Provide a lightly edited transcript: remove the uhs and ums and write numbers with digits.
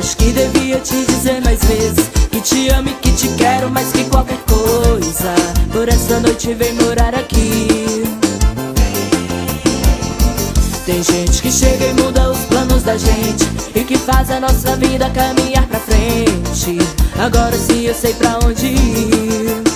Acho que devia te dizer mais vezes que te amo e que te quero mais que qualquer coisa. Por essa noite vem morar aqui. Tem gente que chega e muda os planos da gente e que faz a nossa vida caminhar pra frente. Agora sim eu sei pra onde ir.